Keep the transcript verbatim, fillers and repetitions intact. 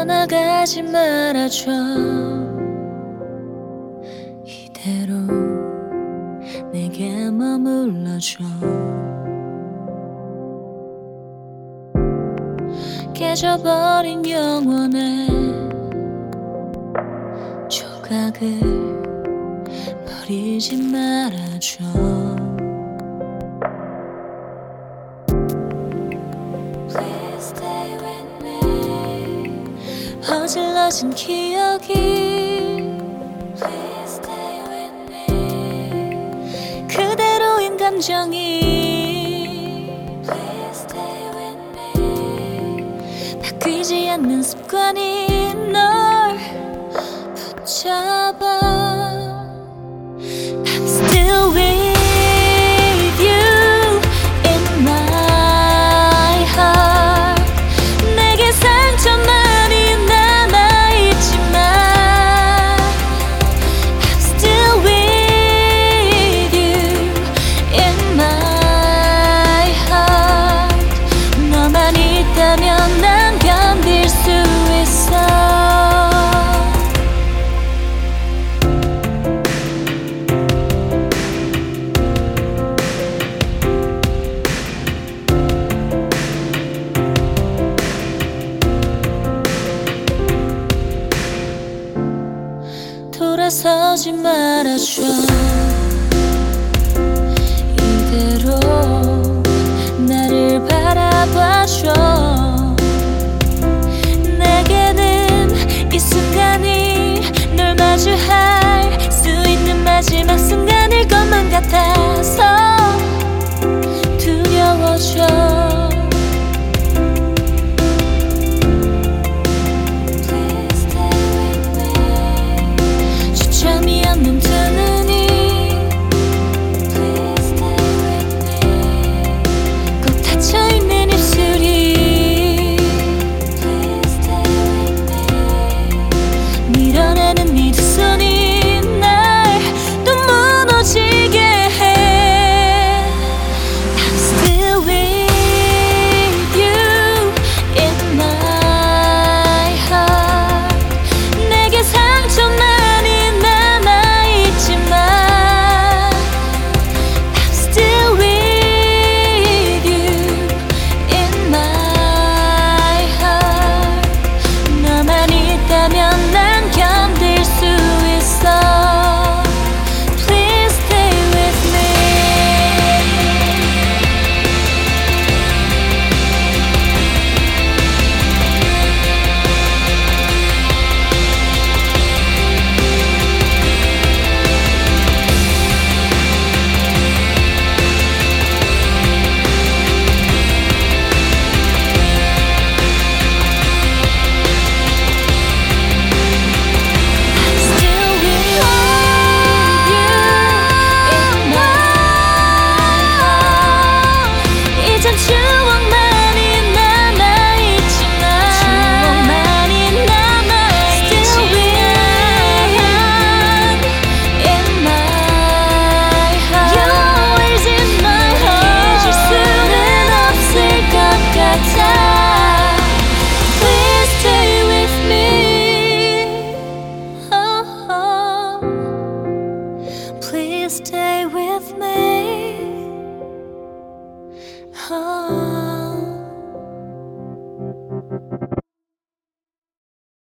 떠나가지 말아줘. 이대로 내게 머물러줘. 깨져버린 영원의 조각을 버리지 말아줘. Please stay with me. 어질러진 기억이 Please stay with me. 그대로인 감정이 Please stay with me. 바뀌지 않는 습관이 널 붙잡아. I'm still with you in my heart. 내게 상처만이 남아있지만 I'm still with you in my heart. 너만 있다면 난 견딜 수 있어. 돌아서지 말아줘. 이대로 나를 바라봐줘.